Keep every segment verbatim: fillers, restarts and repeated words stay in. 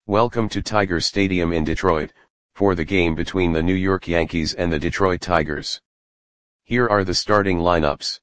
Welcome to Tiger Stadium in Detroit, for the game between the New York Yankees and the Detroit Tigers. Here are the starting lineups.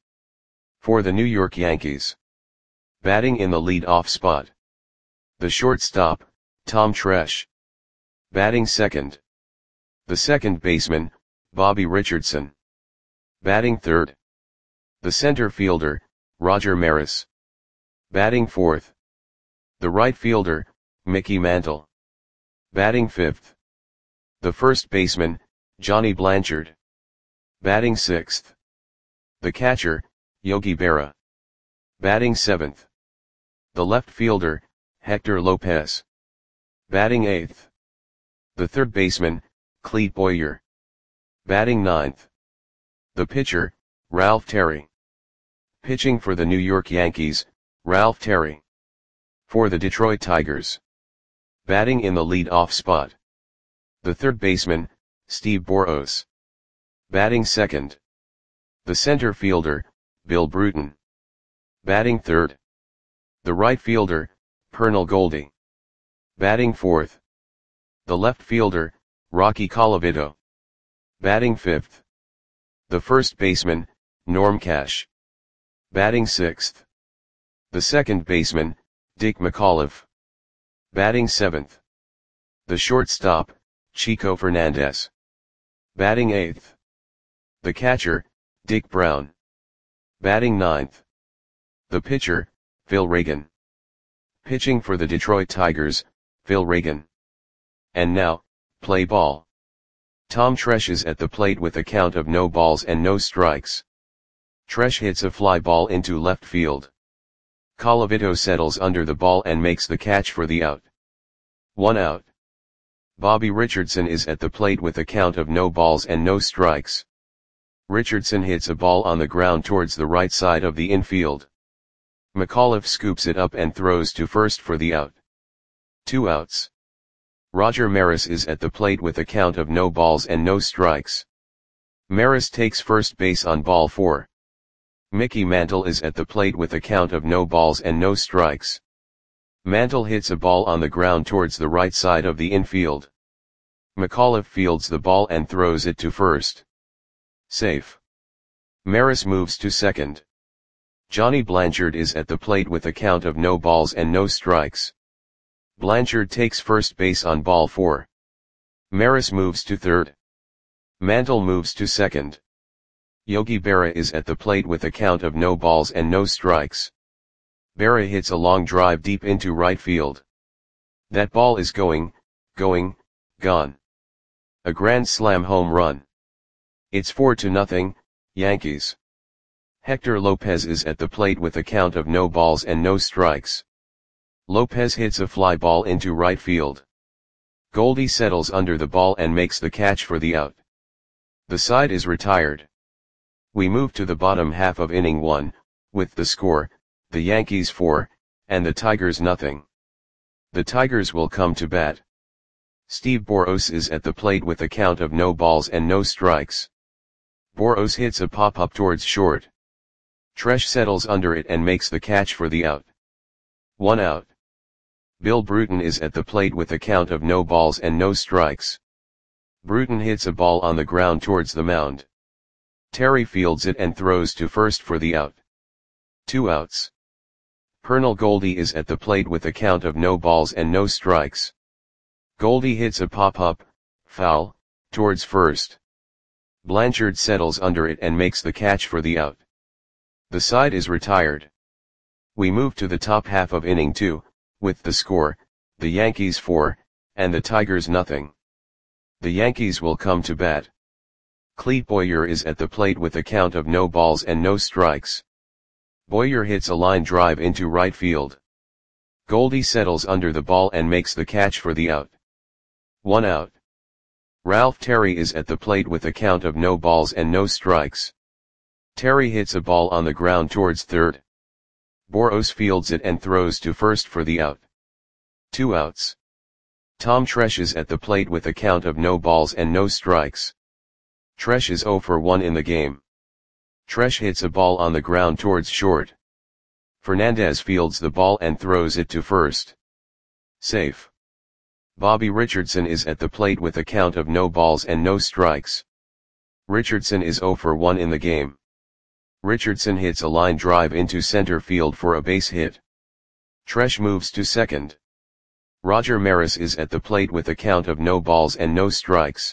For the New York Yankees. Batting in the lead-off spot. The shortstop, Tom Tresh. Batting second. The second baseman, Bobby Richardson. Batting third. The center fielder, Roger Maris. Batting fourth. The right fielder, Mickey Mantle. Batting fifth. The first baseman, Johnny Blanchard. Batting sixth. The catcher, Yogi Berra. Batting seventh. The left fielder, Hector Lopez. Batting eighth. The third baseman, Clete Boyer. Batting ninth. The pitcher, Ralph Terry. Pitching for the New York Yankees, Ralph Terry. For the Detroit Tigers. Batting in the lead-off spot. The third baseman, Steve Boros. Batting second. The center fielder, Bill Bruton. Batting third. The right fielder, Pernell Goldie. Batting fourth. The left fielder, Rocky Colavito. Batting fifth. The first baseman, Norm Cash. Batting sixth. The second baseman, Dick McAuliffe. Batting seventh. The shortstop, Chico Fernandez. Batting eighth. The catcher, Dick Brown. Batting ninth. The pitcher, Phil Reagan. Pitching for the Detroit Tigers, Phil Reagan. And now, play ball. Tom Tresh is at the plate with a count of no balls and no strikes. Tresh hits a fly ball into left field. Colavito settles under the ball and makes the catch for the out. One out. Bobby Richardson is at the plate with a count of no balls and no strikes. Richardson hits a ball on the ground towards the right side of the infield. McAuliffe scoops it up and throws to first for the out. Two outs. Roger Maris is at the plate with a count of no balls and no strikes. Maris takes first base on ball four. Mickey Mantle is at the plate with a count of no balls and no strikes. Mantle hits a ball on the ground towards the right side of the infield. McAuliffe fields the ball and throws it to first. Safe. Maris moves to second. Johnny Blanchard is at the plate with a count of no balls and no strikes. Blanchard takes first base on ball four. Maris moves to third. Mantle moves to second. Yogi Berra is at the plate with a count of no balls and no strikes. Berra hits a long drive deep into right field. That ball is going, going, gone. A grand slam home run. It's four to nothing, Yankees. Hector Lopez is at the plate with a count of no balls and no strikes. Lopez hits a fly ball into right field. Goldie settles under the ball and makes the catch for the out. The side is retired. We move to the bottom half of inning one, with the score, the Yankees four, and the Tigers nothing. The Tigers will come to bat. Steve Boros is at the plate with a count of no balls and no strikes. Boros hits a pop-up towards short. Tresh settles under it and makes the catch for the out. One out. Bill Bruton is at the plate with a count of no balls and no strikes. Bruton hits a ball on the ground towards the mound. Terry fields it and throws to first for the out. Two outs. Pernell Goldie is at the plate with a count of no balls and no strikes. Goldie hits a pop-up, foul, towards first. Blanchard settles under it and makes the catch for the out. The side is retired. We move to the top half of inning two, with the score, the Yankees four, and the Tigers nothing. The Yankees will come to bat. Clete Boyer is at the plate with a count of no balls and no strikes. Boyer hits a line drive into right field. Goldie settles under the ball and makes the catch for the out. One out. Ralph Terry is at the plate with a count of no balls and no strikes. Terry hits a ball on the ground towards third. Boros fields it and throws to first for the out. Two outs. Tom Tresh is at the plate with a count of no balls and no strikes. Tresh is zero for one in the game. Tresh hits a ball on the ground towards short. Fernandez fields the ball and throws it to first. Safe. Bobby Richardson is at the plate with a count of no balls and no strikes. Richardson is zero for one in the game. Richardson hits a line drive into center field for a base hit. Tresh moves to second. Roger Maris is at the plate with a count of no balls and no strikes.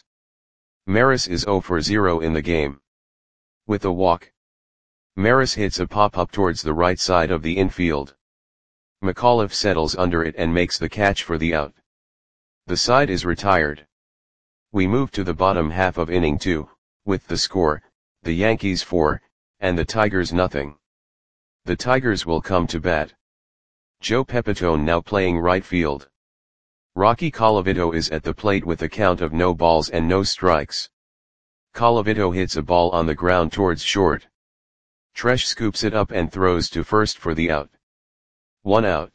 Maris is zero for zero in the game. With a walk, Maris hits a pop-up towards the right side of the infield. McAuliffe settles under it and makes the catch for the out. The side is retired. We move to the bottom half of inning two, with the score, the Yankees four, and the Tigers nothing. The Tigers will come to bat. Joe Pepitone now playing right field. Rocky Colavito is at the plate with a count of no balls and no strikes. Colavito hits a ball on the ground towards short. Tresh scoops it up and throws to first for the out. One out.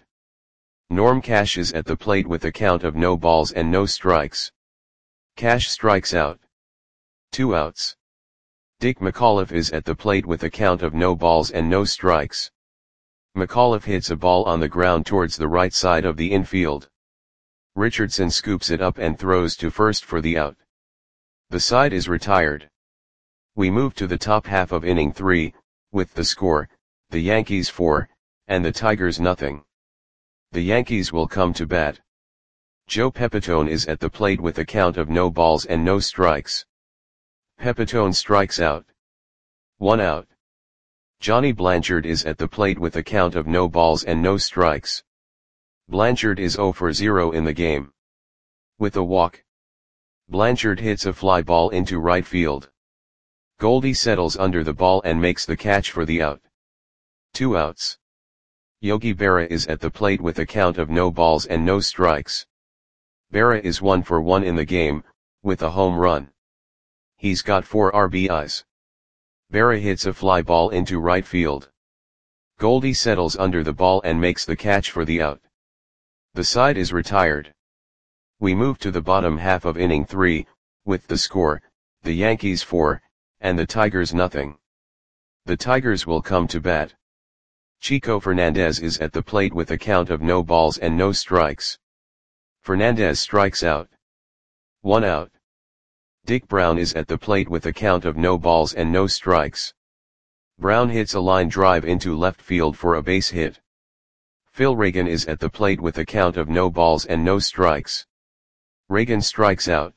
Norm Cash is at the plate with a count of no balls and no strikes. Cash strikes out. Two outs. Dick McAuliffe is at the plate with a count of no balls and no strikes. McAuliffe hits a ball on the ground towards the right side of the infield. Richardson scoops it up and throws to first for the out. The side is retired. We move to the top half of inning three, with the score, the Yankees four, and the Tigers nothing. The Yankees will come to bat. Joe Pepitone is at the plate with a count of no balls and no strikes. Pepitone strikes out. One out. Johnny Blanchard is at the plate with a count of no balls and no strikes. Blanchard is zero for zero in the game. With a walk, Blanchard hits a fly ball into right field. Goldie settles under the ball and makes the catch for the out. Two outs. Yogi Berra is at the plate with a count of no balls and no strikes. Berra is one for one in the game, with a home run. He's got four R B Is. Berra hits a fly ball into right field. Goldie settles under the ball and makes the catch for the out. The side is retired. We move to the bottom half of inning three, with the score, the Yankees four, and the Tigers nothing. The Tigers will come to bat. Chico Fernandez is at the plate with a count of no balls and no strikes. Fernandez strikes out. One out. Dick Brown is at the plate with a count of no balls and no strikes. Brown hits a line drive into left field for a base hit. Phil Reagan is at the plate with a count of no balls and no strikes. Reagan strikes out.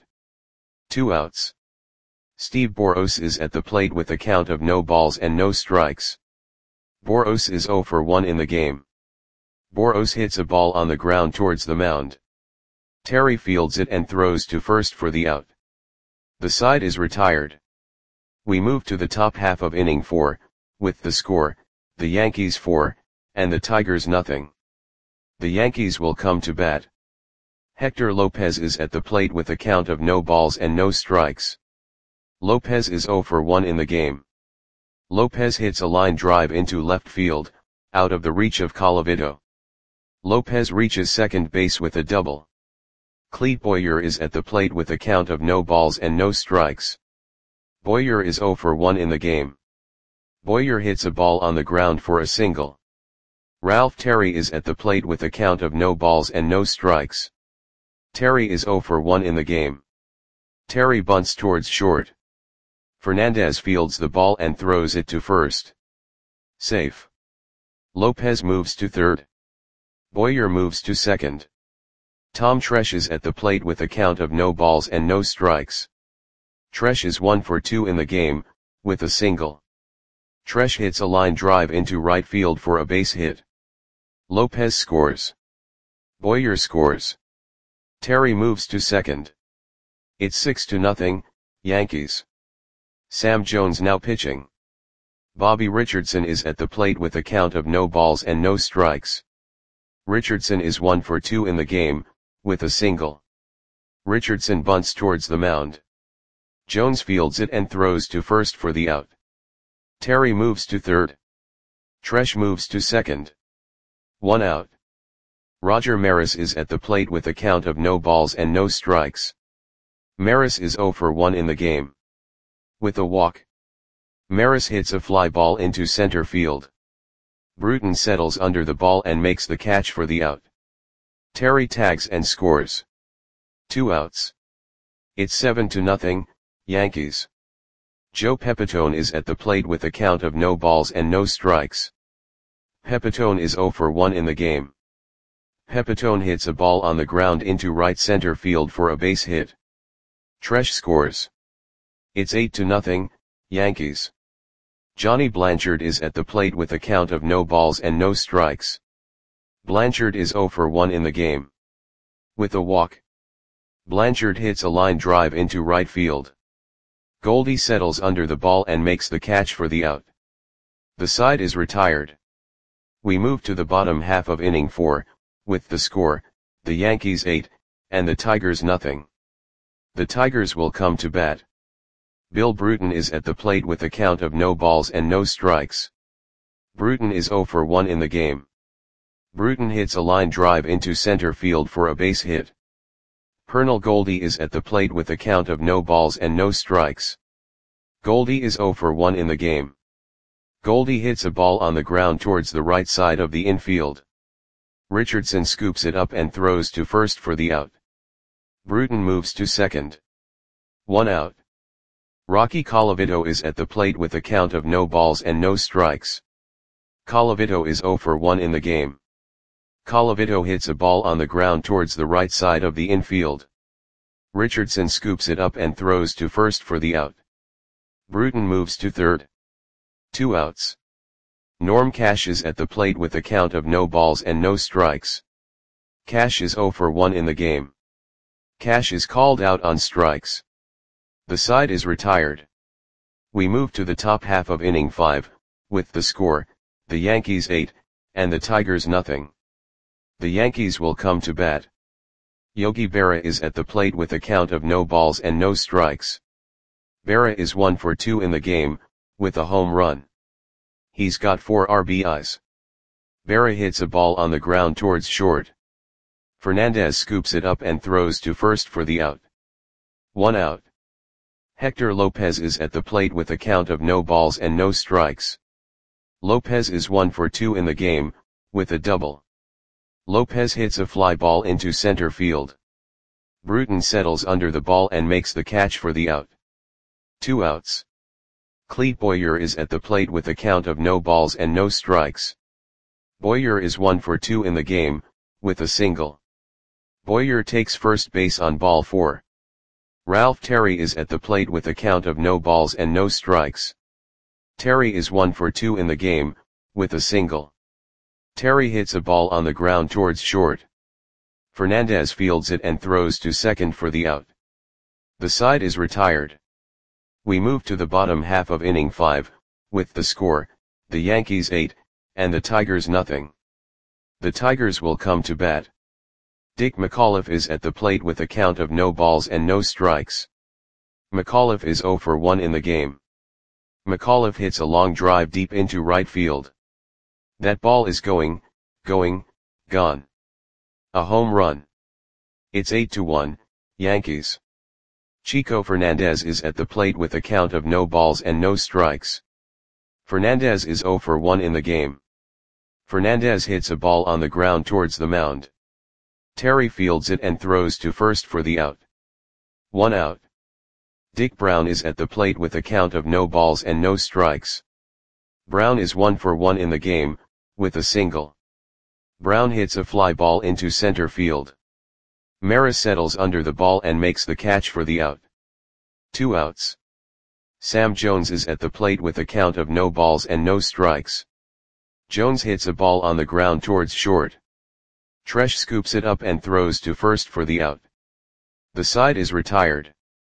Two outs. Steve Boros is at the plate with a count of no balls and no strikes. Boros is zero for one in the game. Boros hits a ball on the ground towards the mound. Terry fields it and throws to first for the out. The side is retired. We move to the top half of inning four, with the score, the Yankees four, and the Tigers nothing. The Yankees will come to bat. Hector Lopez is at the plate with a count of no balls and no strikes. Lopez is zero for one in the game. Lopez hits a line drive into left field, out of the reach of Colavito. Lopez reaches second base with a double. Clete Boyer is at the plate with a count of no balls and no strikes. Boyer is zero for one in the game. Boyer hits a ball on the ground for a single. Ralph Terry is at the plate with a count of no balls and no strikes. Terry is zero for one in the game. Terry bunts towards short. Fernandez fields the ball and throws it to first. Safe. Lopez moves to third. Boyer moves to second. Tom Tresh is at the plate with a count of no balls and no strikes. Tresh is one for two in the game, with a single. Tresh hits a line drive into right field for a base hit. Lopez scores. Boyer scores. Terry moves to second. It's six to nothing, Yankees. Sam Jones now pitching. Bobby Richardson is at the plate with a count of no balls and no strikes. Richardson is one for two in the game, with a single. Richardson bunts towards the mound. Jones fields it and throws to first for the out. Terry moves to third. Tresh moves to second. One out. Roger Maris is at the plate with a count of no balls and no strikes. Maris is zero for one in the game. With a walk, Maris hits a fly ball into center field. Bruton settles under the ball and makes the catch for the out. Terry tags and scores. Two outs. It's seven to nothing, Yankees. Joe Pepitone is at the plate with a count of no balls and no strikes. Pepitone is oh for one in the game. Pepitone hits a ball on the ground into right center field for a base hit. Tresh scores. It's eight to nothing, Yankees. Johnny Blanchard is at the plate with a count of no balls and no strikes. Blanchard is oh for one in the game. With a walk, Blanchard hits a line drive into right field. Goldie settles under the ball and makes the catch for the out. The side is retired. We move to the bottom half of inning four, with the score, the Yankees eight, and the Tigers nothing. The Tigers will come to bat. Bill Bruton is at the plate with a count of no balls and no strikes. Bruton is oh for one in the game. Bruton hits a line drive into center field for a base hit. Pernell Goldie is at the plate with a count of no balls and no strikes. Goldie is oh for one in the game. Goldie hits a ball on the ground towards the right side of the infield. Richardson scoops it up and throws to first for the out. Bruton moves to second. One out. Rocky Colavito is at the plate with a count of no balls and no strikes. Colavito is oh for one in the game. Colavito hits a ball on the ground towards the right side of the infield. Richardson scoops it up and throws to first for the out. Bruton moves to third. Two outs. Norm Cash is at the plate with a count of no balls and no strikes. Cash is oh for one in the game. Cash is called out on strikes. The side is retired. We move to the top half of inning five, with the score, the Yankees eight, and the Tigers nothing. The Yankees will come to bat. Yogi Berra is at the plate with a count of no balls and no strikes. Berra is one for two in the game, with a home run. He's got four R B Is. Berra hits a ball on the ground towards short. Fernandez scoops it up and throws to first for the out. One out. Hector Lopez is at the plate with a count of no balls and no strikes. Lopez is one for two in the game, with a double. Lopez hits a fly ball into center field. Bruton settles under the ball and makes the catch for the out. Two outs. Clete Boyer is at the plate with a count of no balls and no strikes. Boyer is one for two in the game, with a single. Boyer takes first base on ball four. Ralph Terry is at the plate with a count of no balls and no strikes. Terry is one for two in the game, with a single. Terry hits a ball on the ground towards short. Fernandez fields it and throws to second for the out. The side is retired. We move to the bottom half of inning five, with the score, the Yankees eight, and the Tigers nothing. The Tigers will come to bat. Dick McAuliffe is at the plate with a count of no balls and no strikes. McAuliffe is oh for one in the game. McAuliffe hits a long drive deep into right field. That ball is going, going, gone. A home run. It's eight to one, Yankees. Chico Fernandez is at the plate with a count of no balls and no strikes. Fernandez is oh for one in the game. Fernandez hits a ball on the ground towards the mound. Terry fields it and throws to first for the out. One out. Dick Brown is at the plate with a count of no balls and no strikes. Brown is one for one in the game, with a single. Brown hits a fly ball into center field. Maris settles under the ball and makes the catch for the out. Two outs. Sam Jones is at the plate with a count of no balls and no strikes. Jones hits a ball on the ground towards short. Tresh scoops it up and throws to first for the out. The side is retired.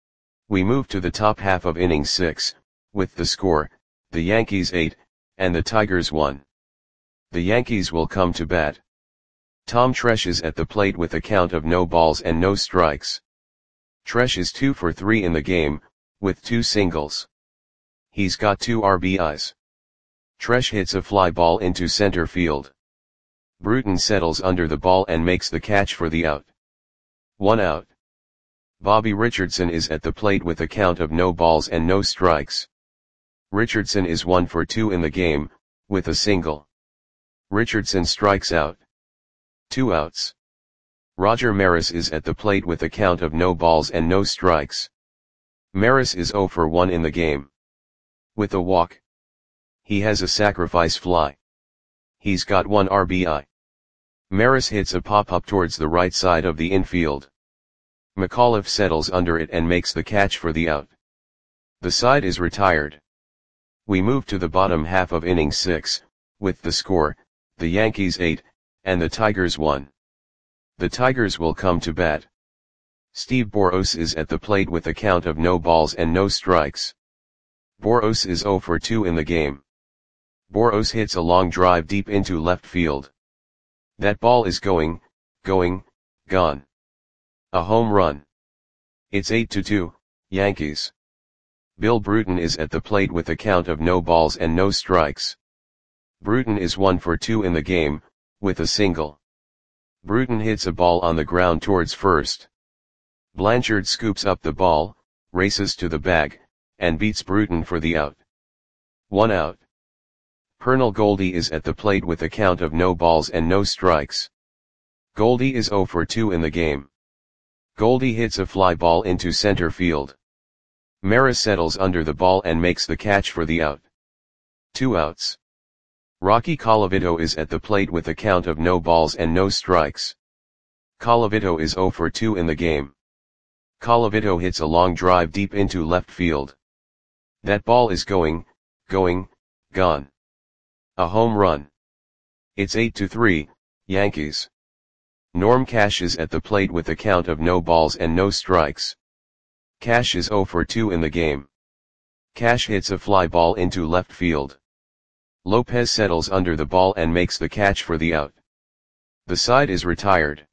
We move to the top half of inning six, with the score, the Yankees eight, and the Tigers one. The Yankees will come to bat. Tom Tresh is at the plate with a count of no balls and no strikes. Tresh is two for three in the game, with two singles. He's got two R B Is. Tresh hits a fly ball into center field. Bruton settles under the ball and makes the catch for the out. One out. Bobby Richardson is at the plate with a count of no balls and no strikes. Richardson is one for two in the game, with a single. Richardson strikes out. Two outs. Roger Maris is at the plate with a count of no balls and no strikes. Maris is zero for one in the game. With a walk. He has a sacrifice fly. He's got one R B I. Maris hits a pop-up towards the right side of the infield. McAuliffe settles under it and makes the catch for the out. The side is retired. We move to the bottom half of inning six, with the score, the Yankees eight, and the Tigers one. The Tigers will come to bat. Steve Boros is at the plate with a count of no balls and no strikes. Boros is zero for two in the game. Boros hits a long drive deep into left field. That ball is going, going, gone. A home run. It's eight to two, Yankees. Bill Bruton is at the plate with a count of no balls and no strikes. Bruton is one for two in the game, with a single. Bruton hits a ball on the ground towards first. Blanchard scoops up the ball, races to the bag, and beats Bruton for the out. One out. Pernell Goldie is at the plate with a count of no balls and no strikes. Goldie is zero for two in the game. Goldie hits a fly ball into center field. Maris settles under the ball and makes the catch for the out. Two outs. Rocky Colavito is at the plate with a count of no balls and no strikes. Colavito is zero for two in the game. Colavito hits a long drive deep into left field. That ball is going, going, gone. A home run. It's eight to three, Yankees. Norm Cash is at the plate with a count of no balls and no strikes. Cash is zero for two in the game. Cash hits a fly ball into left field. Lopez settles under the ball and makes the catch for the out. The side is retired.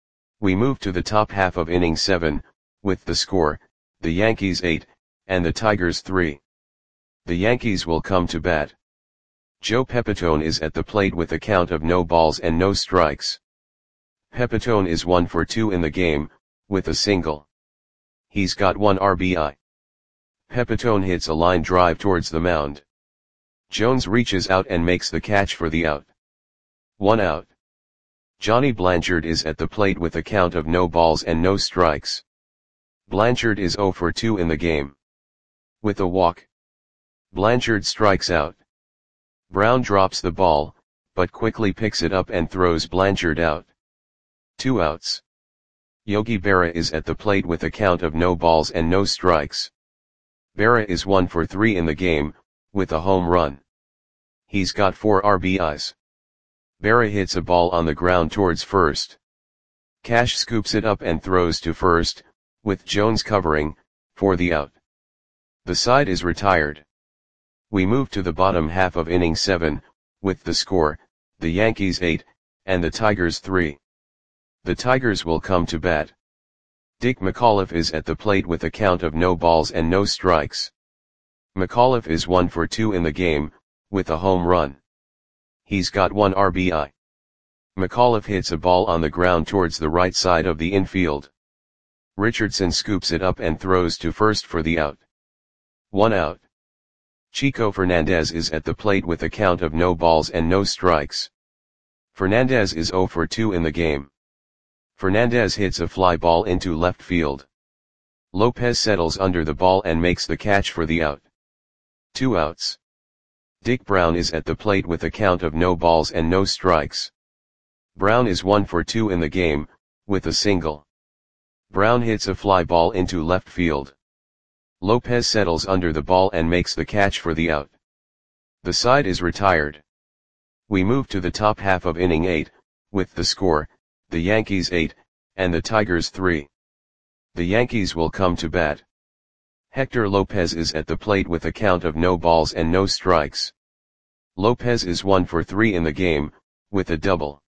We move to the top half of inning seven, with the score, the Yankees eight, and the Tigers three. The Yankees will come to bat. Joe Pepitone is at the plate with a count of no balls and no strikes. Pepitone is one for two in the game, with a single. He's got one R B I. Pepitone hits a line drive towards the mound. Jones reaches out and makes the catch for the out. One out. Johnny Blanchard is at the plate with a count of no balls and no strikes. Blanchard is zero for two in the game. With a walk. Blanchard strikes out. Brown drops the ball, but quickly picks it up and throws Blanchard out. Two outs. Yogi Berra is at the plate with a count of no balls and no strikes. Berra is one for three in the game, with a home run. He's got four R B Is. Berra hits a ball on the ground towards first. Cash scoops it up and throws to first, with Jones covering, for the out. The side is retired. We move to the bottom half of inning seven, with the score, the Yankees eight, and the Tigers three. The Tigers will come to bat. Dick McAuliffe is at the plate with a count of no balls and no strikes. McAuliffe is one for two in the game, with a home run. He's got one R B I. McAuliffe hits a ball on the ground towards the right side of the infield. Richardson scoops it up and throws to first for the out. One out. Chico Fernandez is at the plate with a count of no balls and no strikes. Fernandez is zero for two in the game. Fernandez hits a fly ball into left field. Lopez settles under the ball and makes the catch for the out. Two outs. Dick Brown is at the plate with a count of no balls and no strikes. Brown is one for two in the game, with a single. Brown hits a fly ball into left field. Lopez settles under the ball and makes the catch for the out. The side is retired. We move to the top half of inning eight, with the score, the Yankees eight, and the Tigers three. The Yankees will come to bat. Hector Lopez is at the plate with a count of no balls and no strikes. Lopez is one for three in the game, with a double.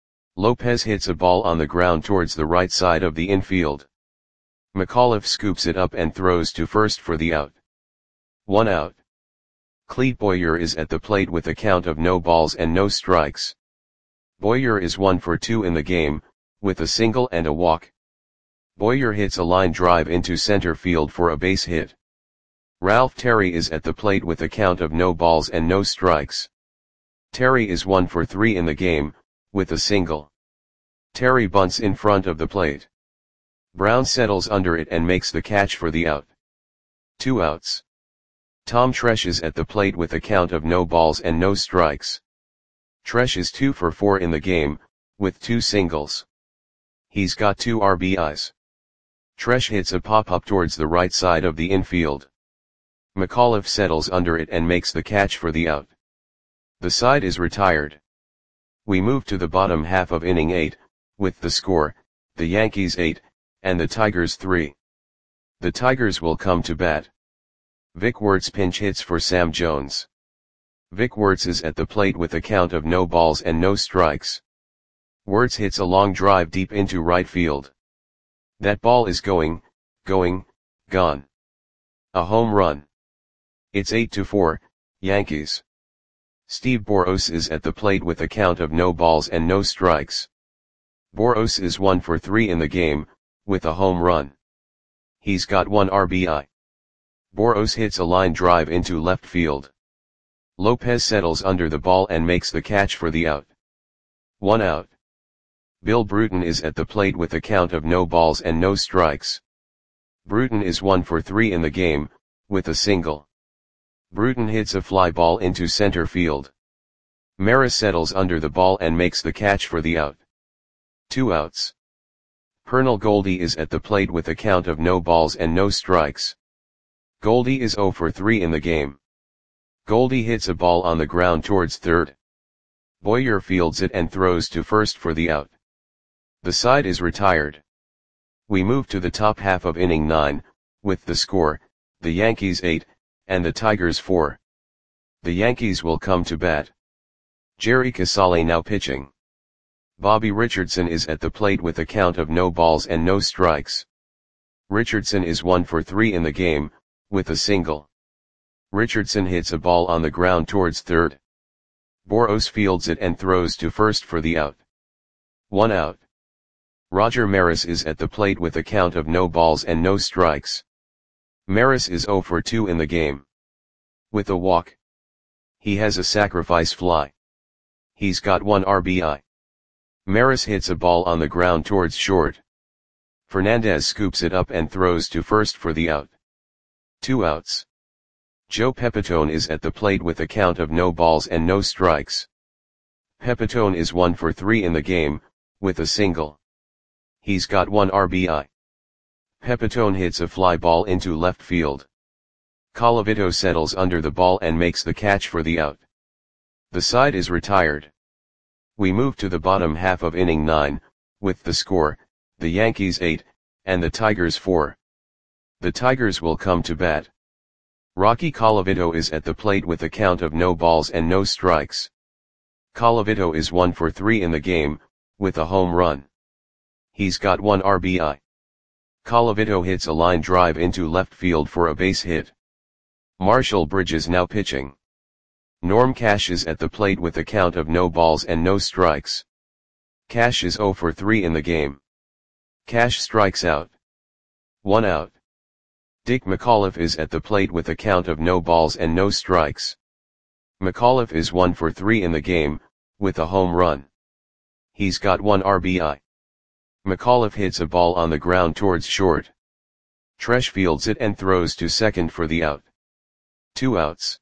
Lopez hits a ball on the ground towards the right side of the infield. McAuliffe scoops it up and throws to first for the out. One out. Clete Boyer is at the plate with a count of no balls and no strikes. Boyer is one for two in the game, with a single and a walk. Boyer hits a line drive into center field for a base hit. Ralph Terry is at the plate with a count of no balls and no strikes. Terry is one for three in the game, with a single. Terry bunts in front of the plate. Brown settles under it and makes the catch for the out. Two outs. Tom Tresh is at the plate with a count of no balls and no strikes. Tresh is two for four in the game, with two singles. He's got two R B Is. Tresh hits a pop-up towards the right side of the infield. McAuliffe settles under it and makes the catch for the out. The side is retired. We move to the bottom half of inning eight, with the score, the Yankees eight, and the Tigers three. The Tigers will come to bat. Vic Wertz pinch hits for Sam Jones. Vic Wertz is at the plate with a count of no balls and no strikes. Wertz hits a long drive deep into right field. That ball is going, going, gone. A home run. It's eight to four, Yankees. Steve Boros is at the plate with a count of no balls and no strikes. Boros is one for three in the game, with a home run. He's got one R B I. Boros hits a line drive into left field. Lopez settles under the ball and makes the catch for the out. One out. Bill Bruton is at the plate with a count of no balls and no strikes. Bruton is one for three in the game, with a single. Bruton hits a fly ball into center field. Maris settles under the ball and makes the catch for the out. Two outs. Pernell Goldie is at the plate with a count of no balls and no strikes. Goldie is zero for three in the game. Goldie hits a ball on the ground towards third. Boyer fields it and throws to first for the out. The side is retired. We move to the top half of inning nine, with the score, the Yankees eight, and the Tigers four. The Yankees will come to bat. Jerry Casale now pitching. Bobby Richardson is at the plate with a count of no balls and no strikes. Richardson is one for three in the game, with a single. Richardson hits a ball on the ground towards third. Boros fields it and throws to first for the out. One out. Roger Maris is at the plate with a count of no balls and no strikes. Maris is zero for two in the game. With a walk. He has a sacrifice fly. He's got one R B I. Maris hits a ball on the ground towards short. Fernandez scoops it up and throws to first for the out. Two outs. Joe Pepitone is at the plate with a count of no balls and no strikes. Pepitone is one for three in the game, with a single. He's got one R B I. Pepitone hits a fly ball into left field. Colavito settles under the ball and makes the catch for the out. The side is retired. We move to the bottom half of inning nine, with the score, the Yankees eight, and the Tigers four. The Tigers will come to bat. Rocky Colavito is at the plate with a count of no balls and no strikes. Colavito is one for three in the game, with a home run. He's got one R B I. Colavito hits a line drive into left field for a base hit. Marshall Bridges now pitching. Norm Cash is at the plate with a count of no balls and no strikes. Cash is zero for three in the game. Cash strikes out. One out. Dick McAuliffe is at the plate with a count of no balls and no strikes. McAuliffe is one for three in the game, with a home run. He's got one R B I. McAuliffe hits a ball on the ground towards short. Tresh fields it and throws to second for the out. Two outs.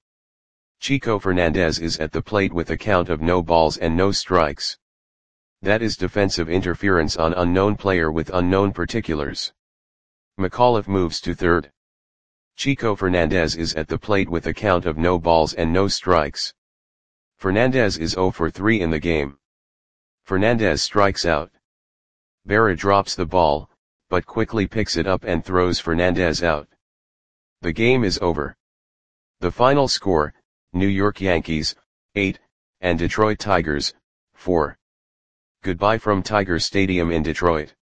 Chico Fernandez is at the plate with a count of no balls and no strikes. That is defensive interference on unknown player with unknown particulars. McAuliffe moves to third. Chico Fernandez is at the plate with a count of no balls and no strikes. Fernandez is zero for three in the game. Fernandez strikes out. Berra drops the ball, but quickly picks it up and throws Fernandez out. The game is over. The final score, New York Yankees, eight, and Detroit Tigers, four. Goodbye from Tiger Stadium in Detroit.